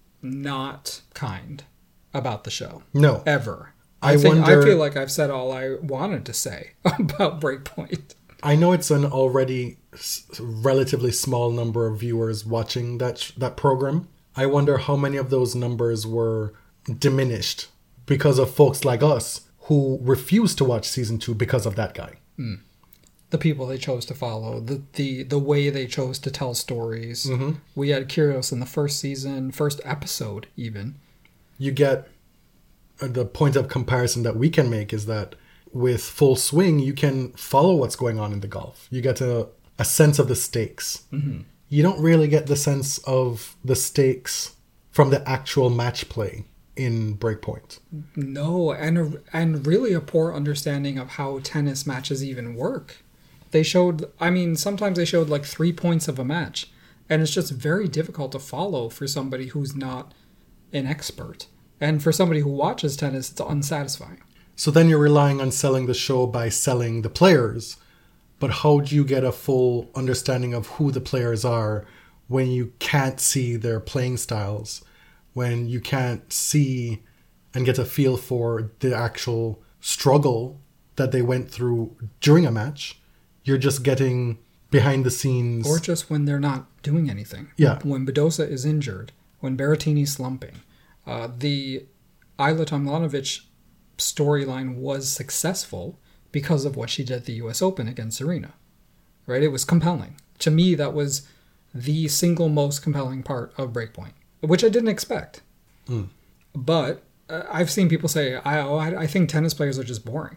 not kind about the show. No. Ever. I I, think, wonder- I feel like I've said all I wanted to say about Breakpoint. I know it's an already s- relatively small number of viewers watching that sh- that program. I wonder how many of those numbers were diminished because of folks like us who refused to watch season two because of that guy. The people they chose to follow, the the, the way they chose to tell stories. Mm-hmm. We had Kyrgios in the first season, first episode even. You get uh, the point of comparison that we can make is that with Full Swing, you can follow what's going on in the golf. You get a, a sense of the stakes. Mm-hmm. You don't really get the sense of the stakes from the actual match play in Breakpoint. No, and a, and really a poor understanding of how tennis matches even work. They showed, I mean, sometimes they showed like three points of a match, and it's just very difficult to follow for somebody who's not an expert. And for somebody who watches tennis, it's unsatisfying. So then you're relying on selling the show by selling the players. But how do you get a full understanding of who the players are when you can't see their playing styles, when you can't see and get a feel for the actual struggle that they went through during a match? You're just getting behind the scenes. Or just when they're not doing anything. Yeah. When Badosa is injured, when Berrettini's slumping. Uh, the Ayla Tomljanovic storyline was successful because of what she did at the U S Open against Serena. Right? It was compelling. To me, that was the single most compelling part of Breakpoint, which I didn't expect. Mm. But uh, I've seen people say, I, oh, I, I think tennis players are just boring.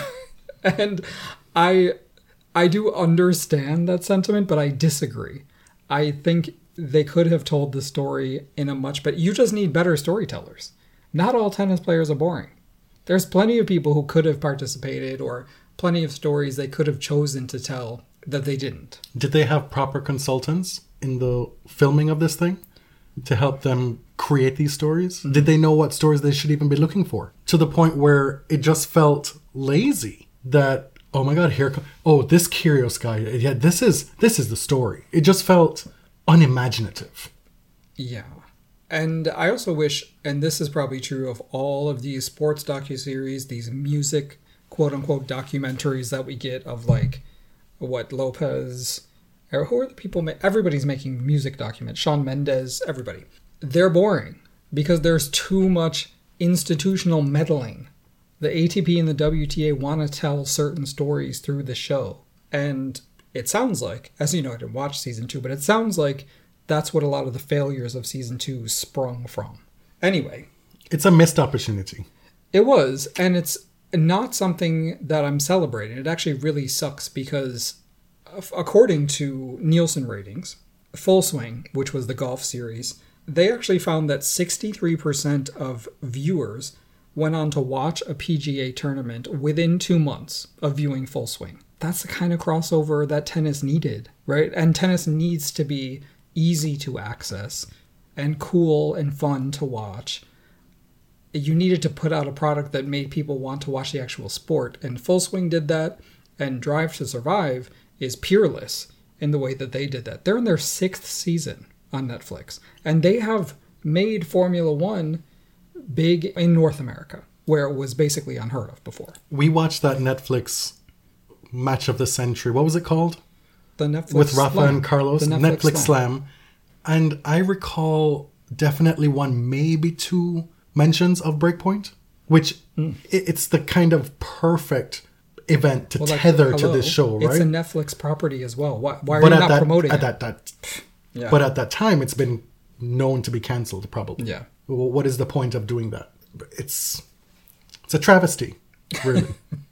And I... I do understand that sentiment, but I disagree. I think they could have told the story in a much better... You just need better storytellers. Not all tennis players are boring. There's plenty of people who could have participated or plenty of stories they could have chosen to tell that they didn't. Did they have proper consultants in the filming of this thing to help them create these stories? Mm-hmm. Did they know what stories they should even be looking for? To the point where it just felt lazy that... Oh my God! Here, come, oh this Kyrgios guy. Yeah, this is this is the story. It just felt unimaginative. Yeah, and I also wish, and this is probably true of all of these sports docuseries, these music quote unquote documentaries that we get of like what Lopez, or who are the people? Ma- everybody's making music documents. Shawn Mendes, everybody. They're boring because there's too much institutional meddling. The A T P and the W T A want to tell certain stories through the show. And it sounds like, as you know, I didn't watch season two, but it sounds like that's what a lot of the failures of season two sprung from. Anyway. It's a missed opportunity. It was, and it's not something that I'm celebrating. It actually really sucks because according to Nielsen ratings, Full Swing, which was the golf series, they actually found that sixty-three percent of viewers went on to watch a P G A tournament within two months of viewing Full Swing. That's the kind of crossover that tennis needed, right? And tennis needs to be easy to access and cool and fun to watch. You needed to put out a product that made people want to watch the actual sport, and Full Swing did that, and Drive to Survive is peerless in the way that they did that. They're in their sixth season on Netflix, and they have made Formula One big in North America, where it was basically unheard of before. We watched that Netflix match of the century. What was it called? The Netflix With Rafa Slam. and Carlos. The Netflix, Netflix Slam. Slam. And I recall definitely one, maybe two mentions of Breakpoint, which mm. it, it's the kind of perfect event to Well, like, tether to hello, this show, right? It's a Netflix property as well. Why, why are but you at not that, promoting at it? that, that Yeah. But at that time, it's been known to be cancelled, probably. Yeah. Well, what is the point of doing that? It's it's a travesty, really.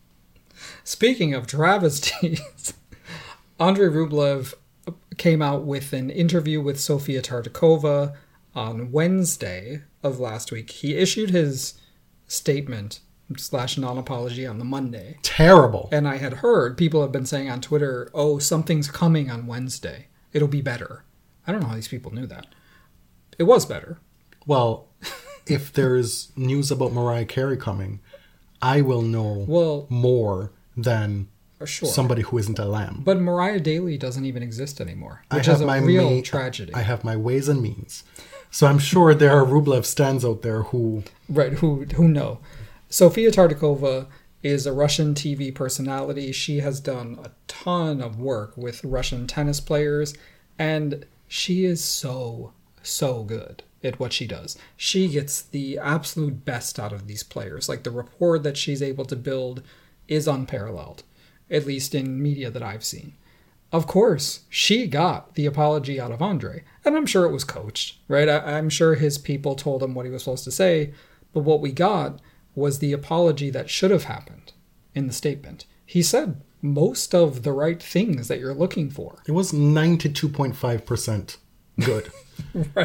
Speaking of travesties, Andrei Rublev came out with an interview with Sofia Tartakova on Wednesday of last week. He issued his statement slash non-apology on the Monday. Terrible. And I had heard people have been saying on Twitter, oh, something's coming on Wednesday. It'll be better. I don't know how these people knew that. It was better. Well, if there's news about Mariah Carey coming, I will know Well, more than sure. somebody who isn't a lamb. But Mariah Daly doesn't even exist anymore, I which have is a my real ma- tragedy. I have my ways and means. So I'm sure there are Rublev stands out there who... Right, who who know. Sofia Tartakova is a Russian T V personality. She has done a ton of work with Russian tennis players, and she is so, so good at what she does. She gets the absolute best out of these players. Like, the rapport that she's able to build is unparalleled, at least in media that I've seen. Of course, she got the apology out of Andre, and I'm sure it was coached, right? I, I'm sure his people told him what he was supposed to say, but what we got was the apology that should have happened in the statement. He said most of the right things that you're looking for. It was ninety-two point five percent good. Right.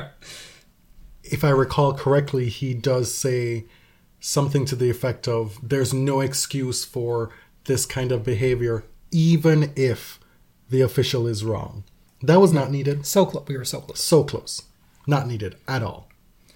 If I recall correctly, he does say something to the effect of, there's no excuse for this kind of behavior, even if the official is wrong. That was not needed. So close. We were so close. So close. Not needed at all.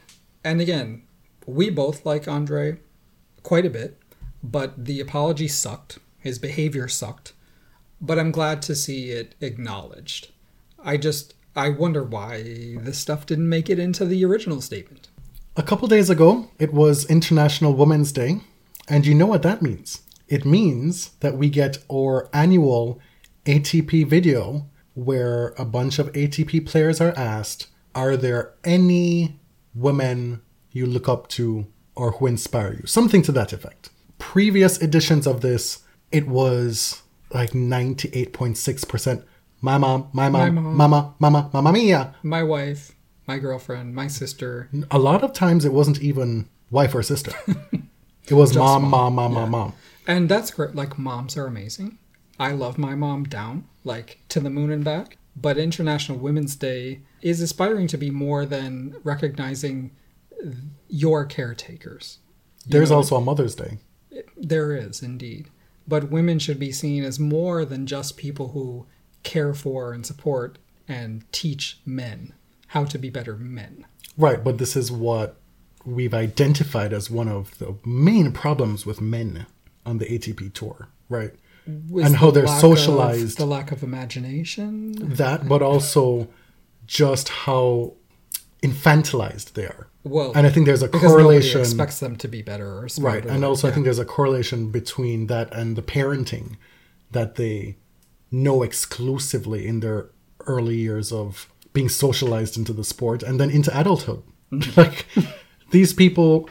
And again, we both like Andre quite a bit, but the apology sucked. His behavior sucked. But I'm glad to see it acknowledged. I just, I wonder why this stuff didn't make it into the original statement. A couple days ago, it was International Women's Day, and you know what that means. It means that we get our annual A T P video where a bunch of A T P players are asked, are there any women you look up to or who inspire you? Something to that effect. Previous editions of this, it was like ninety-eight point six percent my mom, my mom, My mom. mama, mama, mama mia. My wife, my girlfriend, my sister. A lot of times it wasn't even wife or sister. It was mom, mom. mom, mom, Yeah. mom, mom. And that's great. Like, moms are amazing. I love my mom down, like, to the moon and back. But International Women's Day is aspiring to be more than recognizing your caretakers. You There's know, also a Mother's Day. There is, indeed. But women should be seen as more than just people who care for and support and teach men how to be better men. Right, but this is what we've identified as one of the main problems with men on the A T P tour, right? Was And how the they're lack socialized. Of, the lack of imagination. That, but also just how infantilized they are. Well, And I think there's a because correlation. nobody expects them to be better or smarter. Right, and also I Yeah. think there's a correlation between that and the parenting that they know exclusively in their early years of being socialized into the sport and then into adulthood. Like, these people,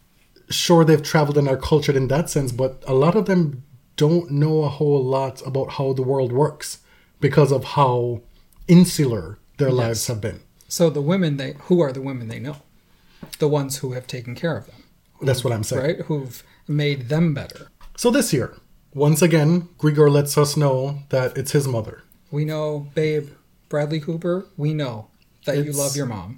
sure, they've traveled and are cultured in that sense, but a lot of them don't know a whole lot about how the world works because of how insular their Yes. lives have been. So the women they who are the women they know? The ones who have taken care of them, That's what I'm saying. right? Who've made them better. So this year, once again, Grigor lets us know that it's his mother. We know, babe, Bradley Cooper, we know that you It's- love your mom.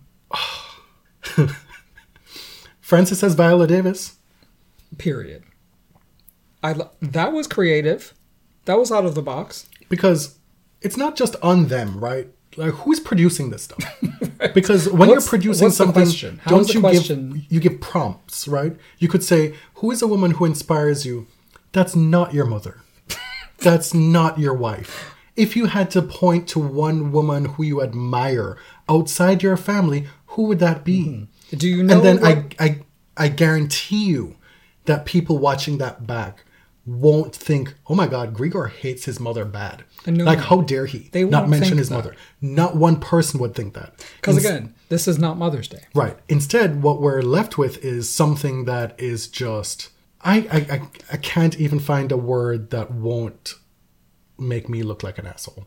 Francis says Viola Davis. Period. I lo- that was creative. That was out of the box. Because it's not just on them, right? Like, who's producing this stuff? Because when What's- you're producing what's the something, question? How don't is the you question- give you give prompts, right? You could say, "Who is a woman who inspires you?" That's not your mother. That's not your wife. If you had to point to one woman who you admire outside your family, who would that be? Do you know? And then what- I, I, I guarantee you that people watching that back won't think, "Oh my God, Grigor hates his mother bad." No, like, no. how dare he They not won't mention think his that. mother? Not one person would think that. Because Ins- again, this is not Mother's Day. right. Instead, what we're left with is something that is just I, I, I, I can't even find a word that won't make me look like an asshole.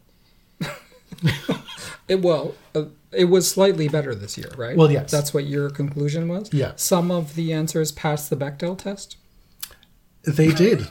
It, well, uh, it was slightly better this year, right? Well, yes. That's what your conclusion was? Yeah. Some of the answers passed the Bechdel test? They did.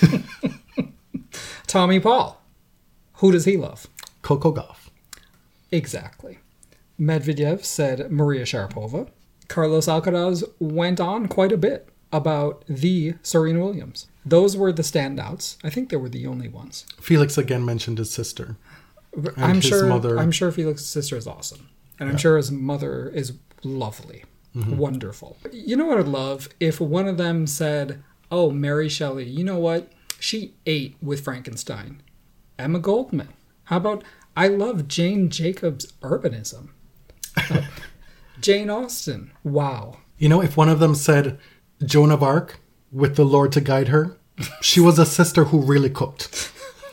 Tommy Paul. Who does he love? Coco Gauff. Exactly. Medvedev said Maria Sharapova. Carlos Alcaraz went on quite a bit about the Serena Williams. Those were the standouts. I think they were the only ones. Felix again mentioned his sister. And I'm his sure. mother. I'm sure Felix's sister is awesome, and I'm Yeah. sure his mother is lovely, Mm-hmm. wonderful. You know what I'd love if one of them said, "Oh, Mary Shelley, you know what? She ate with Frankenstein." Emma Goldman. How about I love Jane Jacobs' urbanism. Uh, Jane Austen. Wow. You know, if one of them said Joan of Arc with the Lord to guide her, she was a sister who really cooked.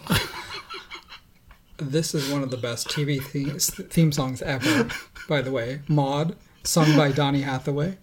This is one of the best T V theme, theme songs ever, by the way. Maud, sung by Donny Hathaway.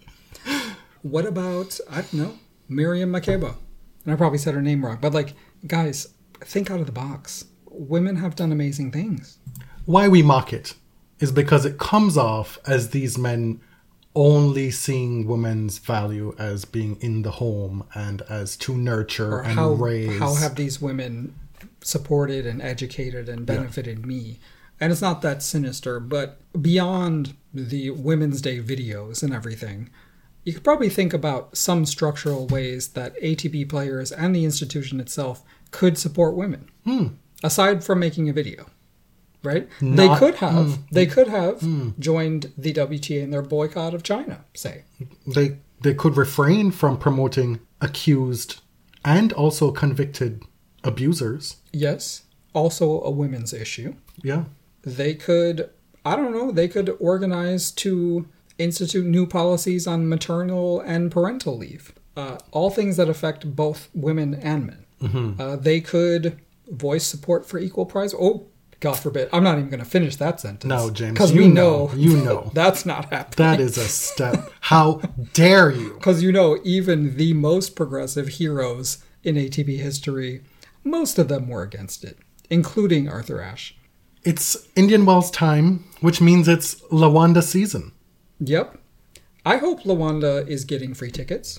What about, I don't know, Miriam Makeba? And I probably said her name wrong, but like, guys, think out of the box. Women have done amazing things. Why we mock it is because it comes off as these men only seeing women's value as being in the home and as to nurture Or and how, raise. how have these women supported and educated and benefited me? And it's not that sinister, but beyond the Women's Day videos and everything, you could probably think about some structural ways that A T P players and the institution itself could support women. Hmm. Aside from making a video, right? Not- they could have mm, they could have mm. joined the W T A in their boycott of China, say. They they could refrain from promoting accused and also convicted abusers. Yes, also a women's issue. Yeah. They could, I don't know, they could organize to institute new policies on maternal and parental leave. Uh, all things that affect both women and men. Mm-hmm. Uh, they could voice support for equal prize. Oh, God forbid. I'm not even going to finish that sentence. No, James, Because you we know, know, you know. that's not happening. That is a step. How dare you? Because you know, even the most progressive heroes in A T P history, most of them were against it, including Arthur Ashe. It's Indian Wells time, which means it's Lawanda season. Yep. I hope Lawanda is getting free tickets.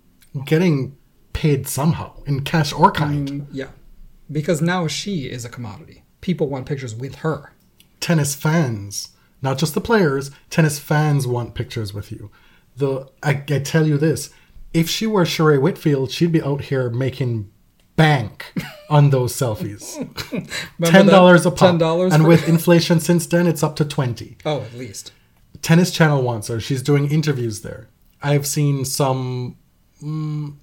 Getting paid somehow in cash or kind. Mm, yeah. Because now she is a commodity. People want pictures with her. Tennis fans, not just the players, tennis fans want pictures with you. The I, I tell you this, if she were Sheree Whitfield, she'd be out here making bank on those selfies. ten dollars a pop. ten dollars and for- with inflation since then, it's up to twenty. Oh, at least. Tennis Channel wants her. She's doing interviews there. I've seen some mm,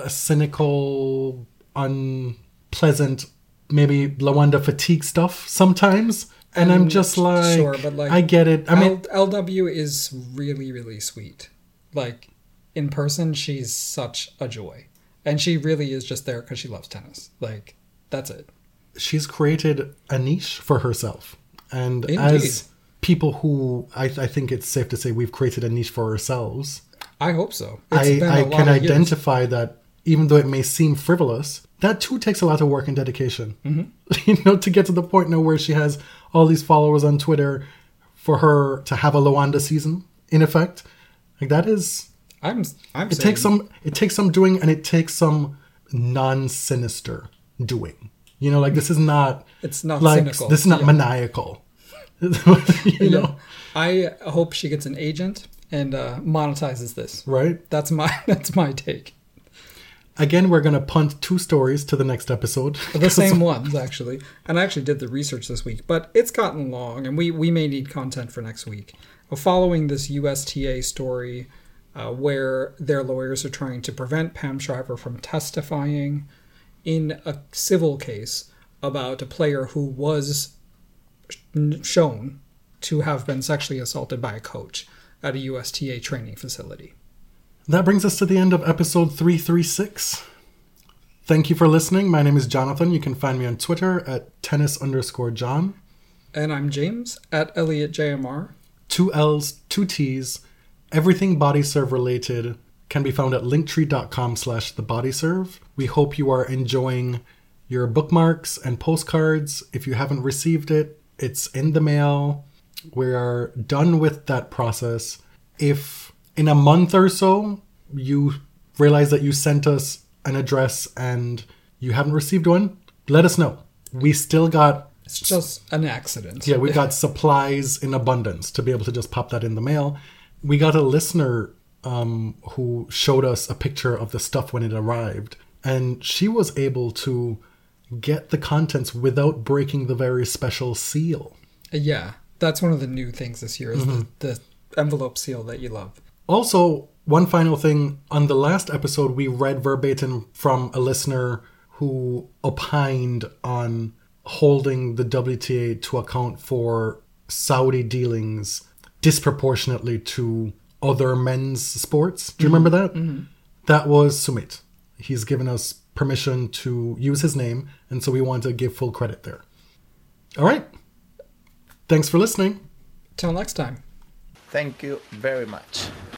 cynical, unpleasant, maybe Lawanda fatigue stuff sometimes. And I'm just like, Sure, but like, I get it. I mean, L- LW is really, really sweet. Like, in person, she's such a joy. And she really is just there because she loves tennis. Like, that's it. she's created a niche for herself. And Indeed. as people who, I, I think it's safe to say we've created a niche for ourselves, I hope so. It's I, been a I lot can of years. identify that even though it may seem frivolous, that too takes a lot of work and dedication. Mm-hmm. You know, to get to the point now where she has all these followers on Twitter, for her to have a Lawanda season, in effect, like that is, I'm, I'm it saying, takes some, it takes some doing, and it takes some non-sinister doing. You know, like this is not, It's not like cynical. this is not Yeah. maniacal. you know, I hope she gets an agent and uh, monetizes this. right? That's my that's my take. Again, we're gonna punt two stories to the next episode. The same ones, actually. And I actually did the research this week, but it's gotten long, and we, we may need content for next week. Following this U S T A story uh, where their lawyers are trying to prevent Pam Shriver from testifying in a civil case about a player who was shown to have been sexually assaulted by a coach at a U S T A training facility. That brings us to the end of episode three thirty-six. Thank you for listening. My name is Jonathan. You can find me on Twitter at tennis underscore John. And I'm James at Elliot J M R. Two L's, two T's, everything body serve related, can be found at linktree.com slash thebodyserve. We hope you are enjoying your bookmarks and postcards. If you haven't received it, it's in the mail. We are done with that process. If in a month or so you realize that you sent us an address and you haven't received one, let us know. We still got... It's just an accident. Yeah, we got supplies in abundance to be able to just pop that in the mail. We got a listener um, who showed us a picture of the stuff when it arrived. And she was able to get the contents without breaking the very special seal. Yeah, that's one of the new things this year is mm-hmm. the, the envelope seal that you love. Also, one final thing. On the last episode, we read verbatim from a listener who opined on holding the W T A to account for Saudi dealings disproportionately to other men's sports. Do you mm-hmm. remember that? Mm-hmm. That was Sumit. He's given us permission to use his name, and so we want to give full credit there. All right. Thanks for listening. Till next time. Thank you very much.